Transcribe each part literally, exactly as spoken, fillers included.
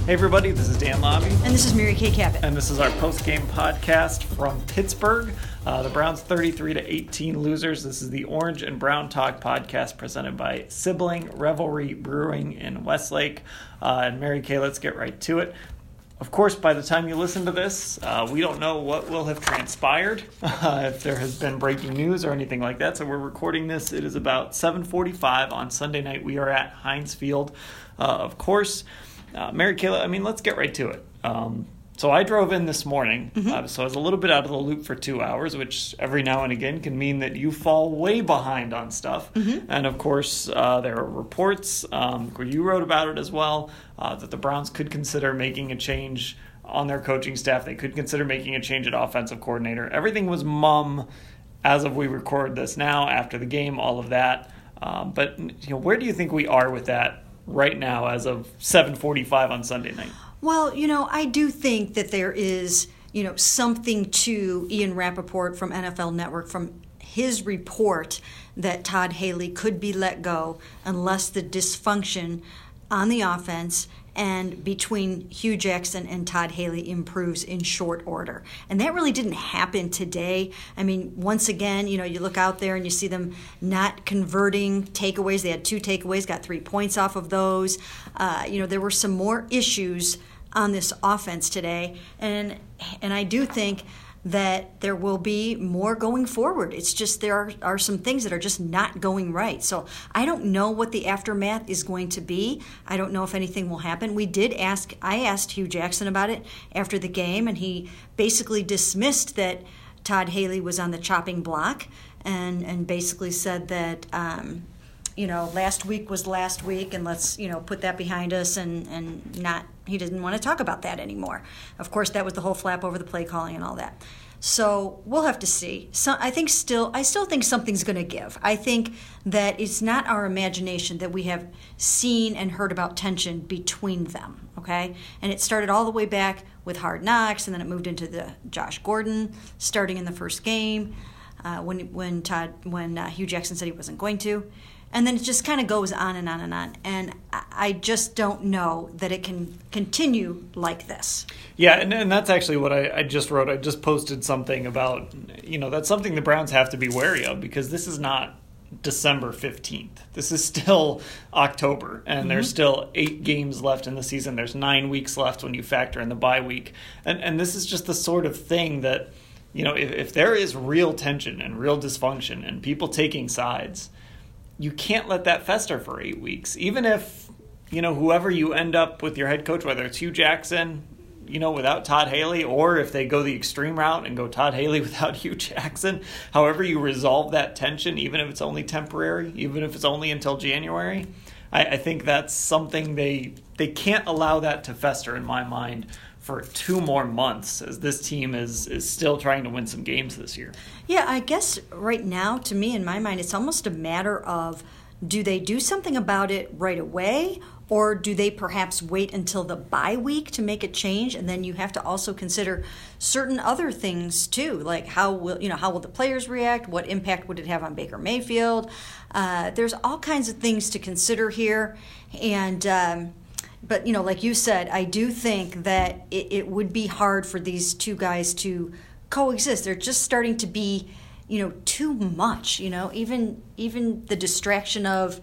Hey everybody, this is Dan Lobby. And this is Mary Kay Cabot. And this is our post-game podcast from Pittsburgh. Uh, the Browns thirty-three to eighteen losers. This is the Orange and Brown Talk podcast presented by Sibling Revelry Brewing in Westlake. Uh, and Mary Kay, let's get right to it. Of course, by the time you listen to this, uh, we don't know what will have transpired, uh, if there has been breaking news or anything like that. So we're recording this. It is about seven forty-five on Sunday night. We are at Heinz Field, uh, of course. Uh, Mary Kayla, I mean, let's get right to it. Um, so I drove in this morning, mm-hmm. uh, so I was a little bit out of the loop for two hours, which every now and again can mean that you fall way behind on stuff. Mm-hmm. And of course, uh, there are reports, um, where you wrote about it as well, uh, that the Browns could consider making a change on their coaching staff. They could consider making a change at offensive coordinator. Everything was mum as of we record this now, after the game, all of that. Um, but you know, where do you think we are with that right now as of seven forty-five on Sunday night? Well, you know, I do think that there is, you know, something to Ian Rappaport from N F L Network, from his report that Todd Haley could be let go unless the dysfunction on the offense and between Hugh Jackson and Todd Haley improves in short order. And that really didn't happen today. I mean, once again, you know, you look out there and you see them not converting takeaways. They had two takeaways, got three points off of those. Uh, you know, there were some more issues on this offense today. And and I do think that there will be more going forward. It's just there are, are some things that are just not going right. So I don't know what the aftermath is going to be. I don't know if anything will happen. We did ask, I asked Hugh Jackson about it after the game, and he basically dismissed that Todd Haley was on the chopping block and, and basically said that, um, you know, last week was last week, and let's, you know, put that behind us and, and not, he didn't want to talk about that anymore. Of course, that was the whole flap over the play calling and all that. So we'll have to see. So I think still, I still think something's going to give. I think that it's not our imagination that we have seen and heard about tension between them, okay? And it started all the way back with Hard Knocks, and then it moved into the Josh Gordon starting in the first game uh, when when Todd when uh, Hugh Jackson said he wasn't going to. And then it just kind of goes on and on and on. And I just don't know that it can continue like this. Yeah, and, and that's actually what I, I just wrote. I just posted something about, you know, that's something the Browns have to be wary of, because this is not December fifteenth. This is still October, and mm-hmm. there's still eight games left in the season. There's nine weeks left when you factor in the bye week. And, and this is just the sort of thing that, you know, if, if there is real tension and real dysfunction and people taking sides, you can't let that fester for eight weeks. Even if, you know, whoever you end up with your head coach, whether it's Hugh Jackson, you know, without Todd Haley, or if they go the extreme route and go Todd Haley without Hugh Jackson, however you resolve that tension, even if it's only temporary, even if it's only until January, I, I think that's something they they can't allow that to fester, in my mind, for two more months, as this team is is still trying to win some games this year. Yeah, I guess right now, to me, in my mind, it's almost a matter of, do they do something about it right away, or do they perhaps wait until the bye week to make a change? And then you have to also consider certain other things too, like how will you know how will the players react? What impact would it have on Baker Mayfield? Uh, there's all kinds of things to consider here, and. Um, But, you know, like you said, I do think that it, it would be hard for these two guys to coexist. They're just starting to be, you know, too much, you know, even even the distraction of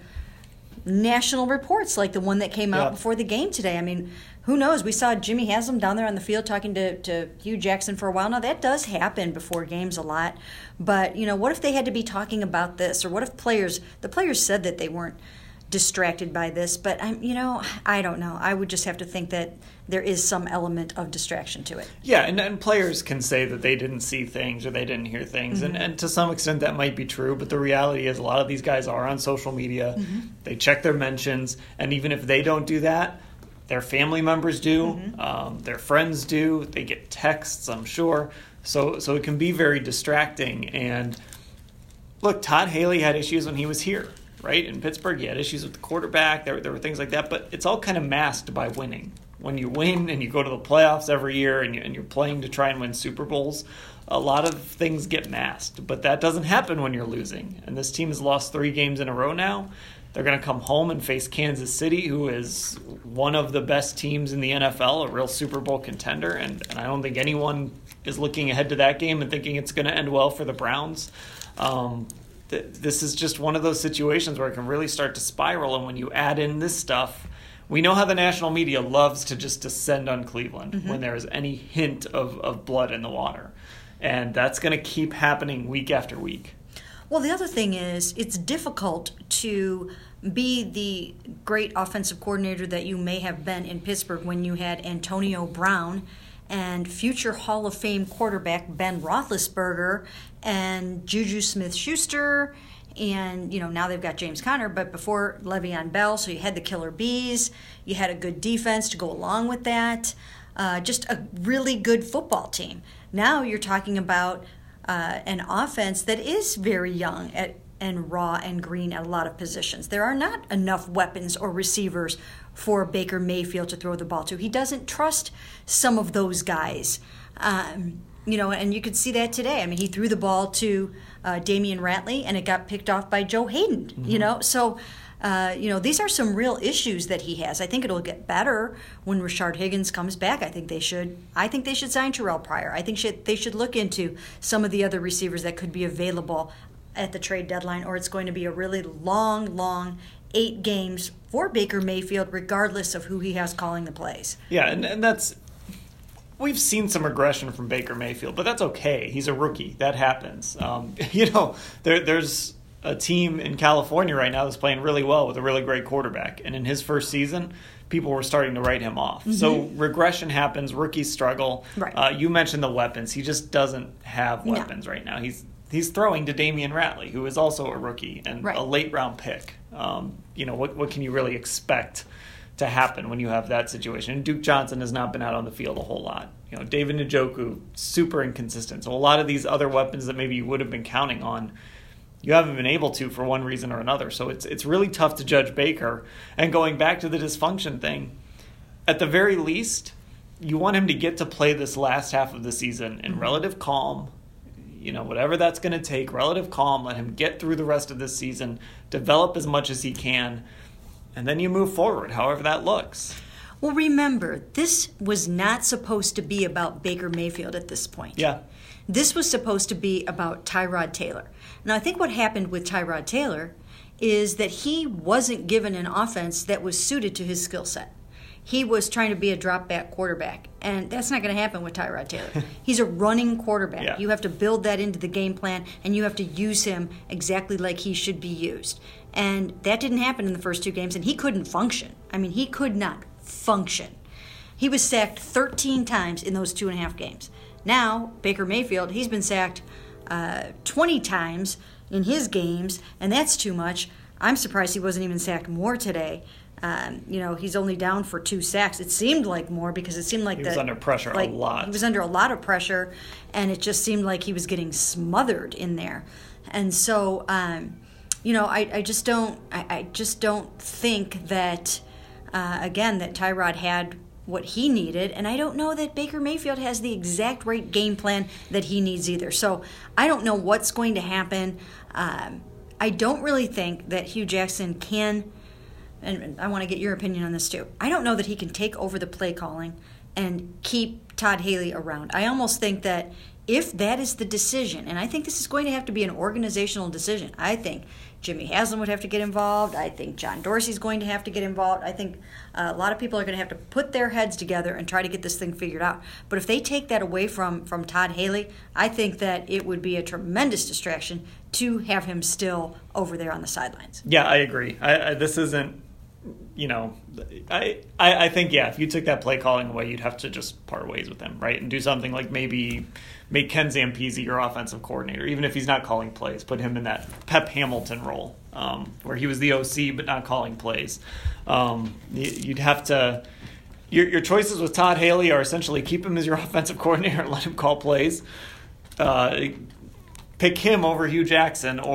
national reports like the one that came out yeah. before the game today. I mean, who knows? We saw Jimmy Haslam down there on the field talking to, to Hugh Jackson for a while. Now, that does happen before games a lot. But, you know, what if they had to be talking about this? Or what if players, the players said that they weren't distracted by this, but I'm, you know, I don't know. I would just have to think that there is some element of distraction to it. Yeah, and, and players can say that they didn't see things or they didn't hear things, mm-hmm. and, and to some extent that might be true, but the reality is a lot of these guys are on social media. Mm-hmm. They check their mentions, and even if they don't do that, their family members do, mm-hmm. um, their friends do, they get texts, I'm sure. So, so it can be very distracting. And look, Todd Haley had issues when he was here. Right? In Pittsburgh, he had issues with the quarterback. There, there were things like that, but it's all kind of masked by winning. When you win and you go to the playoffs every year and, you, and you're playing to try and win Super Bowls, a lot of things get masked. But that doesn't happen when you're losing. And this team has lost three games in a row now. They're going to come home and face Kansas City, who is one of the best teams in the N F L, a real Super Bowl contender. And, and I don't think anyone is looking ahead to that game and thinking it's going to end well for the Browns. Um, th- this is just one of those situations where it can really start to spiral. And when you add in this stuff, we know how the national media loves to just descend on Cleveland mm-hmm. when there is any hint of, of blood in the water. And that's going to keep happening week after week. Well, the other thing is it's difficult to be the great offensive coordinator that you may have been in Pittsburgh when you had Antonio Brown and future Hall of Fame quarterback Ben Roethlisberger and Juju Smith-Schuster. And, you know, now they've got James Conner, but before Le'Veon Bell, so you had the Killer Bees. You had a good defense to go along with that. Uh, just a really good football team. Now you're talking about uh, an offense that is very young at, and raw and green at a lot of positions. There are not enough weapons or receivers for Baker Mayfield to throw the ball to. He doesn't trust some of those guys. Um, you know, and you could see that today. I mean, he threw the ball to uh, Damian Ratley, and it got picked off by Joe Hayden, mm-hmm. you know. So, uh, you know, these are some real issues that he has. I think it'll get better when Rashard Higgins comes back. I think they should I think they should sign Terrell Pryor. I think should, they should look into some of the other receivers that could be available at the trade deadline, or it's going to be a really long, long eight games for Baker Mayfield, regardless of who he has calling the plays. Yeah, and, and that's we've seen some regression from Baker Mayfield, but that's okay. He's a rookie. That happens. Um, you know, there, there's a team in California right now that's playing really well with a really great quarterback. And in his first season, people were starting to write him off. Mm-hmm. So regression happens. Rookies struggle. Right. Uh, you mentioned the weapons. He just doesn't have weapons no. right now. He's he's throwing to Damian Ratley, who is also a rookie and right. a late-round pick. Um, you know, what what can you really expect to happen when you have that situation? And Duke Johnson has not been out on the field a whole lot. You know, David Njoku, super inconsistent. So a lot of these other weapons that maybe you would have been counting on, you haven't been able to for one reason or another. So it's it's really tough to judge Baker. And going back to the dysfunction thing, at the very least, you want him to get to play this last half of the season in relative calm. You know, whatever that's going to take, relative calm, let him get through the rest of this season, develop as much as he can, and then you move forward, however that looks. Well, remember, this was not supposed to be about Baker Mayfield at this point. Yeah. This was supposed to be about Tyrod Taylor. Now, I think what happened with Tyrod Taylor is that he wasn't given an offense that was suited to his skill set. He was trying to be a drop-back quarterback, and that's not going to happen with Tyrod Taylor. He's a running quarterback. Yeah. You have to build that into the game plan, and you have to use him exactly like he should be used. And that didn't happen in the first two games, and he couldn't function. I mean, he could not function. He was sacked thirteen times in those two and a half games. Now, Baker Mayfield, he's been sacked uh, twenty times in his games, and that's too much. I'm surprised he wasn't even sacked more today. Um, you know, he's only down for two sacks. It seemed like more because it seemed like he that, was under pressure like, a lot. He was under a lot of pressure, and it just seemed like he was getting smothered in there. And so, um, you know, I, I just don't, I, I just don't think that, uh, again, that Tyrod had what he needed, and I don't know that Baker Mayfield has the exact right game plan that he needs either. So I don't know what's going to happen. Um, I don't really think that Hugh Jackson can. And I want to get your opinion on this too. I don't know that he can take over the play calling and keep Todd Haley around. I almost think that if that is the decision, and I think this is going to have to be an organizational decision. I think Jimmy Haslam would have to get involved. I think John Dorsey's going to have to get involved. I think uh, a lot of people are going to have to put their heads together and try to get this thing figured out. But if they take that away from, from Todd Haley, I think that it would be a tremendous distraction to have him still over there on the sidelines. Yeah, I agree. I, I, this isn't, you know, I, I I think, yeah, if you took that play calling away, you'd have to just part ways with him, right? And do something like maybe make Ken Zampese your offensive coordinator, even if he's not calling plays. Put him in that Pep Hamilton role, um, where he was the O C but not calling plays. Um, you'd have to – your your choices with Todd Haley are essentially keep him as your offensive coordinator and let him call plays. Uh, pick him over Hugh Jackson, or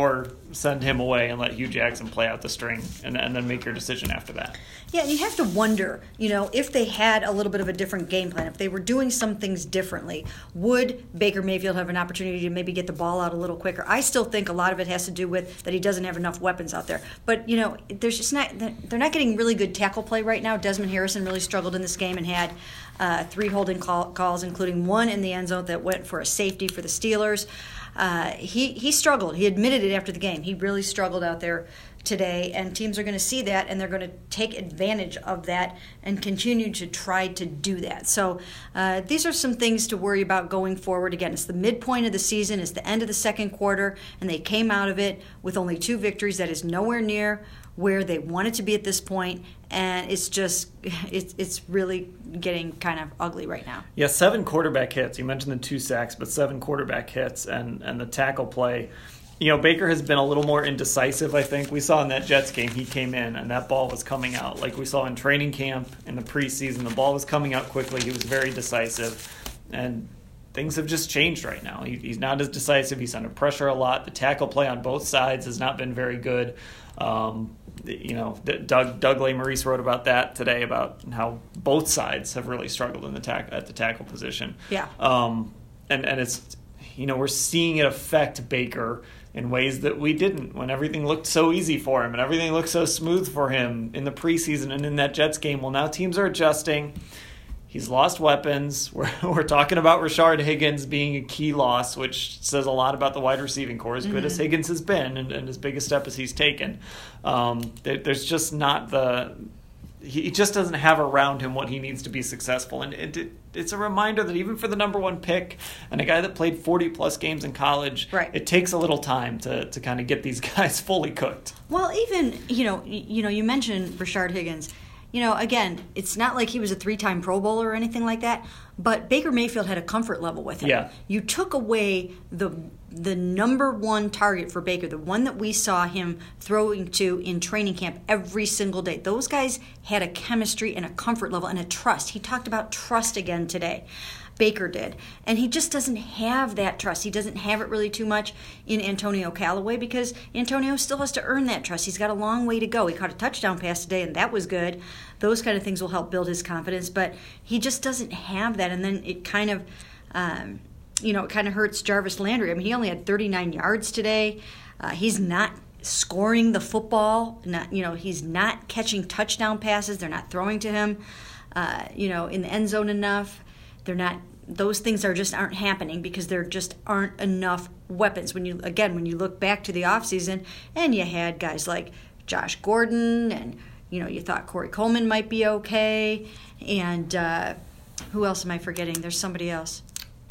send him away and let Hugh Jackson play out the string and, and then make your decision after that. Yeah, and you have to wonder, you know, if they had a little bit of a different game plan, if they were doing some things differently, would Baker Mayfield have an opportunity to maybe get the ball out a little quicker? I still think a lot of it has to do with that he doesn't have enough weapons out there. But, you know, there's just not they're not getting really good tackle play right now. Desmond Harrison really struggled in this game and had uh, three holding call, calls, including one in the end zone that went for a safety for the Steelers. Uh, he, he struggled. He admitted it after the game. He really struggled out there today, and teams are going to see that, and they're going to take advantage of that and continue to try to do that. So uh, these are some things to worry about going forward. Again, it's the midpoint of the season. It's the end of the second quarter, and they came out of it with only two victories. That is nowhere near where they wanted to be at this point, and it's just it's it's really getting kind of ugly right now. Yeah, seven quarterback hits. You mentioned the two sacks, but seven quarterback hits and, and the tackle play. You know, Baker has been a little more indecisive, I think. We saw in that Jets game, he came in and that ball was coming out. Like we saw in training camp, in the preseason, the ball was coming out quickly. He was very decisive. And things have just changed right now. He, he's not as decisive. He's under pressure a lot. The tackle play on both sides has not been very good. Um, you know, Doug Doug Lesmerises wrote about that today, about how both sides have really struggled in the tack at the tackle position. Yeah. Um, and, and it's, you know, we're seeing it affect Baker in ways that we didn't when everything looked so easy for him and everything looked so smooth for him in the preseason and in that Jets game. Well, now teams are adjusting. He's lost weapons. We're, we're talking about Rashard Higgins being a key loss, which says a lot about the wide receiving core, as mm-hmm. good as Higgins has been and, and as big a step as he's taken. Um, there, there's just not the – he just doesn't have around him what he needs to be successful. And it, it, it's a reminder that even for the number one pick and a guy that played forty-plus games in college, right. it takes a little time to, to kind of get these guys fully cooked. Well, even, you know, you know, you mentioned Rashard Higgins. You know, again, it's not like he was a three-time Pro Bowler or anything like that, but Baker Mayfield had a comfort level with him. Yeah. You took away the the number one target for Baker, the one that we saw him throwing to in training camp every single day. Those guys had a chemistry and a comfort level and a trust. He talked about trust again today. Baker did. And he just doesn't have that trust. He doesn't have it really too much in Antonio Callaway because Antonio still has to earn that trust. He's got a long way to go. He caught a touchdown pass today, and that was good. Those kind of things will help build his confidence, but he just doesn't have that. And then it kind of, um, you know, it kind of hurts Jarvis Landry. I mean, he only had thirty-nine yards today. Uh, he's not scoring the football. Not, you know, he's not catching touchdown passes. They're not throwing to him, uh, you know, in the end zone enough. They're not. Those things are just aren't happening because there just aren't enough weapons. When you again, when you look back to the offseason, and you had guys like Josh Gordon, and you know you thought Corey Coleman might be okay, and uh, who else am I forgetting? There's somebody else.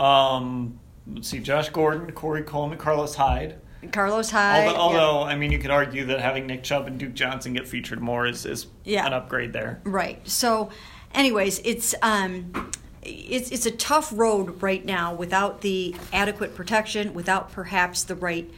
Um, let's see, Josh Gordon, Corey Coleman, Carlos Hyde. Carlos Hyde. Although, although yeah. I mean, you could argue that having Nick Chubb and Duke Johnson get featured more is, is yeah. an upgrade there. Right. So, anyways, it's um. It's it's a tough road right now without the adequate protection, without perhaps the right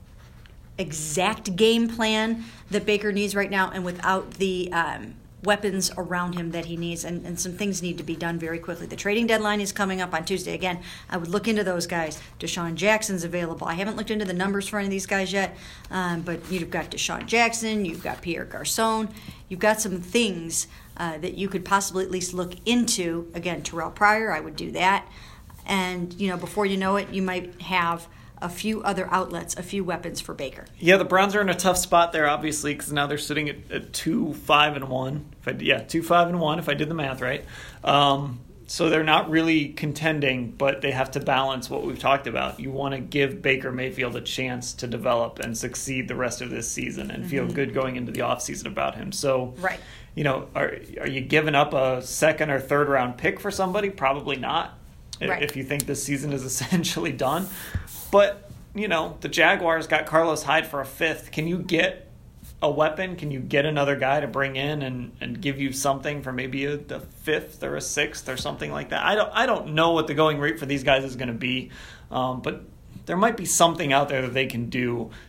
exact game plan that Baker needs right now, and without the um, weapons around him that he needs. And, and some things need to be done very quickly. The trading deadline is coming up on Tuesday. Again, I would look into those guys. Deshaun Jackson's available. I haven't looked into the numbers for any of these guys yet, um, but you've got Deshaun Jackson, you've got Pierre Garçon, you've got some things Uh, that you could possibly at least look into. Again, Terrell Pryor, I would do that. And, you know, before you know it, you might have a few other outlets, a few weapons for Baker. Yeah, the Browns are in a tough spot there, obviously, because now they're sitting at, at two, five, and one. If I, yeah, two, five, and one, if I did the math right. Um, so they're not really contending, but they have to balance what we've talked about. You want to give Baker Mayfield a chance to develop and succeed the rest of this season and mm-hmm. feel good going into the offseason about him. So, right. you know, are are you giving up a second or third round pick for somebody? Probably not. Right. If you think this season is essentially done. But, you know, the Jaguars got Carlos Hyde for a fifth. Can you get a weapon? Can you get another guy to bring in and, and give you something for maybe a, a fifth or a sixth or something like that? I don't I don't know what the going rate for these guys is going to be, um, but there might be something out there that they can do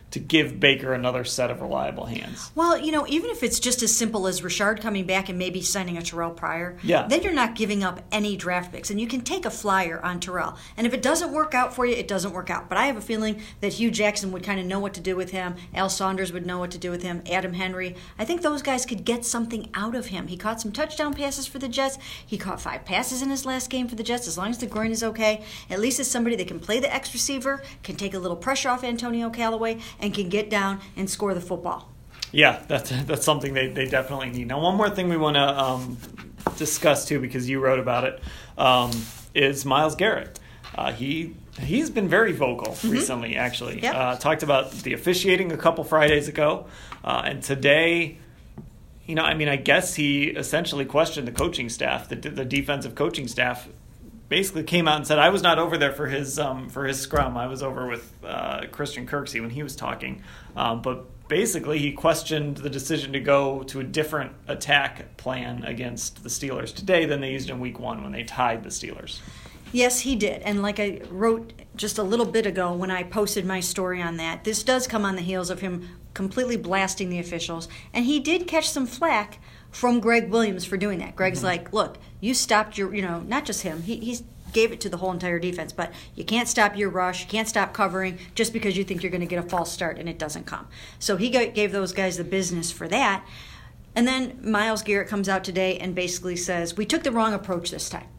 to give Baker another set of reliable hands. Well, you know, even if it's just as simple as Richard coming back and maybe signing a Terrell Pryor, yeah. then you're not giving up any draft picks. And you can take a flyer on Terrell. And if it doesn't work out for you, it doesn't work out. But I have a feeling that Hugh Jackson would kind of know what to do with him. Al Saunders would know what to do with him. Adam Henry. I think those guys could get something out of him. He caught some touchdown passes for the Jets. He caught five passes in his last game for the Jets. As long as the groin is okay, at least it's somebody that can play the X receiver, can take a little pressure off Antonio Callaway, and can get down and score the football. Yeah, that's that's something they, they definitely need. Now, one more thing we want to um, discuss, too, because you wrote about it, um, is Myles Garrett. Uh, he, he's been very vocal mm-hmm. recently, actually. Yep. Uh, talked about the officiating a couple Fridays ago, uh, and today, you know, I mean, I guess he essentially questioned the coaching staff, the, the defensive coaching staff, basically came out and said, I was not over there for his um, for his scrum. I was over with uh, Christian Kirksey when he was talking. Um, but basically, he questioned the decision to go to a different attack plan against the Steelers today than they used in week one when they tied the Steelers. Yes, he did. And like I wrote just a little bit ago when I posted my story on that, this does come on the heels of him completely blasting the officials. And he did catch some flack from Greg Williams for doing that. Greg's mm-hmm. like, look, you stopped your, you know, not just him. He he's gave it to the whole entire defense, but you can't stop your rush. You can't stop covering just because you think you're going to get a false start and it doesn't come. So he gave those guys the business for that. And then Myles Garrett comes out today and basically says, we took the wrong approach this time.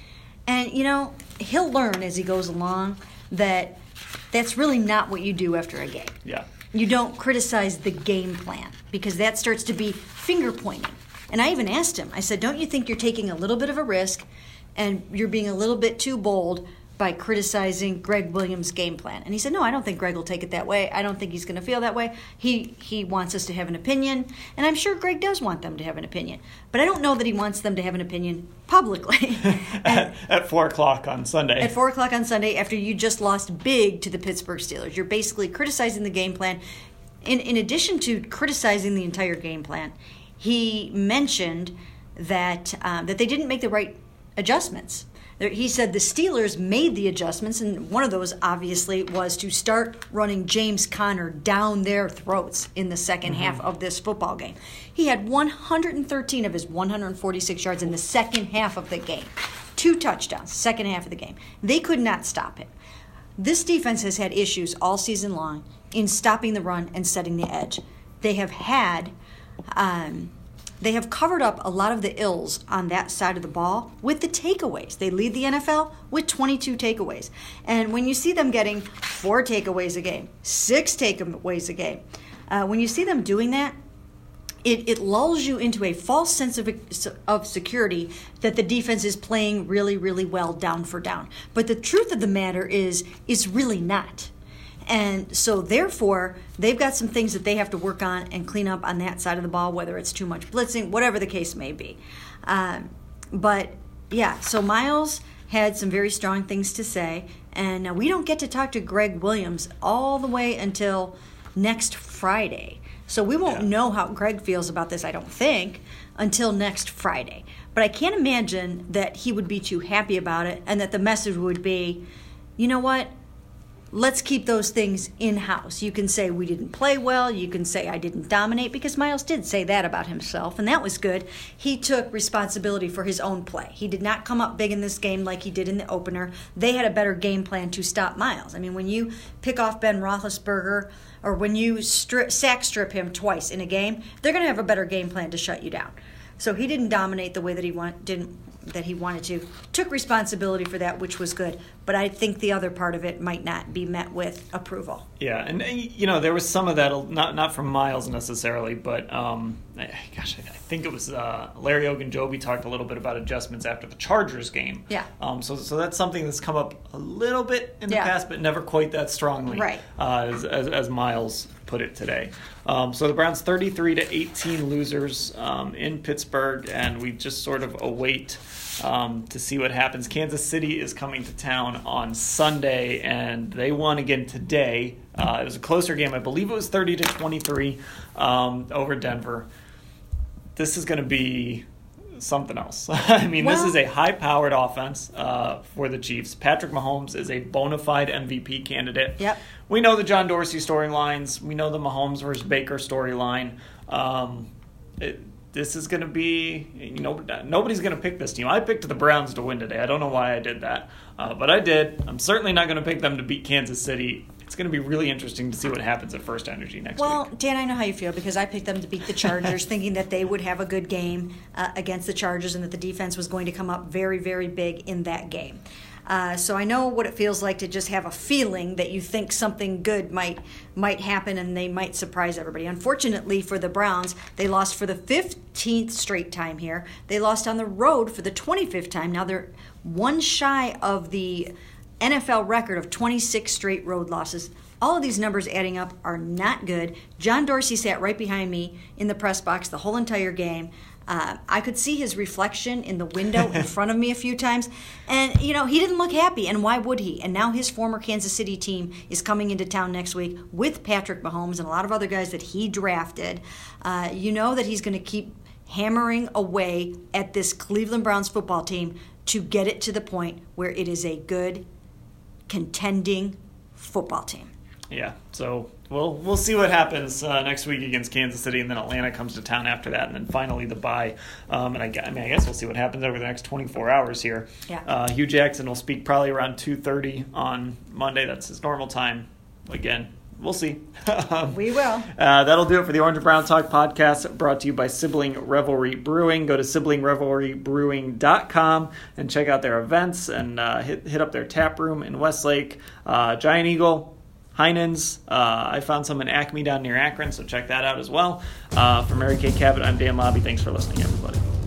And, you know, he'll learn as he goes along that that's really not what you do after a game. Yeah. You don't criticize the game plan because that starts to be finger pointing. And I even asked him, I said, don't you think you're taking a little bit of a risk and you're being a little bit too bold by criticizing Greg Williams' game plan? And he said, no, I don't think Greg will take it that way. I don't think he's going to feel that way. He he wants us to have an opinion, and I'm sure Greg does want them to have an opinion. But I don't know that he wants them to have an opinion publicly. at, at four o'clock on Sunday. At four o'clock on Sunday after you just lost big to the Pittsburgh Steelers. You're basically criticizing the game plan. In, in addition to criticizing the entire game plan, he mentioned that um, that they didn't make the right adjustments. He said the Steelers made the adjustments, and one of those obviously was to start running James Conner down their throats in the second mm-hmm. half of this football game. He had one hundred thirteen of his one hundred forty-six yards in the second half of the game. Two touchdowns, second half of the game. They could not stop him. This defense has had issues all season long in stopping the run and setting the edge. They have had... Um, They have covered up a lot of the ills on that side of the ball with the takeaways. They lead the N F L with twenty-two takeaways. And when you see them getting four takeaways a game, six takeaways a game, uh, when you see them doing that, it, it lulls you into a false sense of, of security that the defense is playing really, really well down for down. But the truth of the matter is, it's really not. And so, therefore, they've got some things that they have to work on and clean up on that side of the ball, whether it's too much blitzing, whatever the case may be. Um, but, yeah, so Myles had some very strong things to say. And uh, we don't get to talk to Greg Williams all the way until next Friday. So we won't yeah. know how Greg feels about this, I don't think, until next Friday. But I can't imagine that he would be too happy about it and that the message would be, you know what? Let's keep those things in-house. You can say we didn't play well. You can say I didn't dominate, because Myles did say that about himself, and that was good. He took responsibility for his own play. He did not come up big in this game like he did in the opener. They had a better game plan to stop Myles. I mean, when you pick off Ben Roethlisberger or when you strip, sack strip him twice in a game, they're going to have a better game plan to shut you down. So he didn't dominate the way that he want, didn't that he wanted to. Took responsibility for that, which was good. But I think the other part of it might not be met with approval. Yeah, and you know there was some of that, not not from Myles necessarily, but um, gosh, I think it was uh, Larry Ogunjobi talked a little bit about adjustments after the Chargers game. Yeah. Um. So so that's something that's come up a little bit in the yeah. past, but never quite that strongly. Right. Uh, as, as as Myles put it today. Um, so the Browns thirty-three to eighteen losers um, in Pittsburgh, and we just sort of await um, to see what happens. Kansas City is coming to town on Sunday, and they won again today. Uh, it was a closer game. I believe it was thirty to twenty-three um, over Denver. This is going to be something else. I mean, well, this is a high-powered offense uh, for the Chiefs. Patrick Mahomes is a bona fide M V P candidate. Yep. We know the John Dorsey storylines. We know the Mahomes versus Baker storyline. Um, it, this is going to be, you know, nobody's going to pick this team. I picked the Browns to win today. I don't know why I did that, uh, but I did. I'm certainly not going to pick them to beat Kansas City. It's going to be really interesting to see what happens at First Energy next well, week. Well, Dan, I know how you feel because I picked them to beat the Chargers, thinking that they would have a good game uh, against the Chargers and that the defense was going to come up very, very big in that game. Uh, so I know what it feels like to just have a feeling that you think something good might might happen and they might surprise everybody. Unfortunately for the Browns, they lost for the fifteenth straight time here. They lost on the road for the twenty-fifth time. Now they're one shy of the N F L record of twenty-six straight road losses. All of these numbers adding up are not good. John Dorsey sat right behind me in the press box the whole entire game. Uh, I could see his reflection in the window in front of me a few times. And, you know, he didn't look happy. And why would he? And now his former Kansas City team is coming into town next week with Patrick Mahomes and a lot of other guys that he drafted. Uh, you know that he's going to keep hammering away at this Cleveland Browns football team to get it to the point where it is a good, contending football team. Yeah, so we'll we'll see what happens uh, next week against Kansas City, and then Atlanta comes to town after that, and then finally the bye. Um, and I, I mean, I guess we'll see what happens over the next twenty-four hours here. Yeah. Uh, Hugh Jackson will speak probably around two thirty on Monday. That's his normal time. Again, we'll see. um, we will. Uh, that'll do it for the Orange and Brown Talk podcast, brought to you by Sibling Revelry Brewing. Go to sibling revelry brewing dot com and check out their events and uh, hit hit up their tap room in Westlake. Uh, Giant Eagle, Heinen's. Uh, I found some in Acme down near Akron, so check that out as well. Uh, for Mary Kay Cabot, I'm Dan Lobby. Thanks for listening, everybody.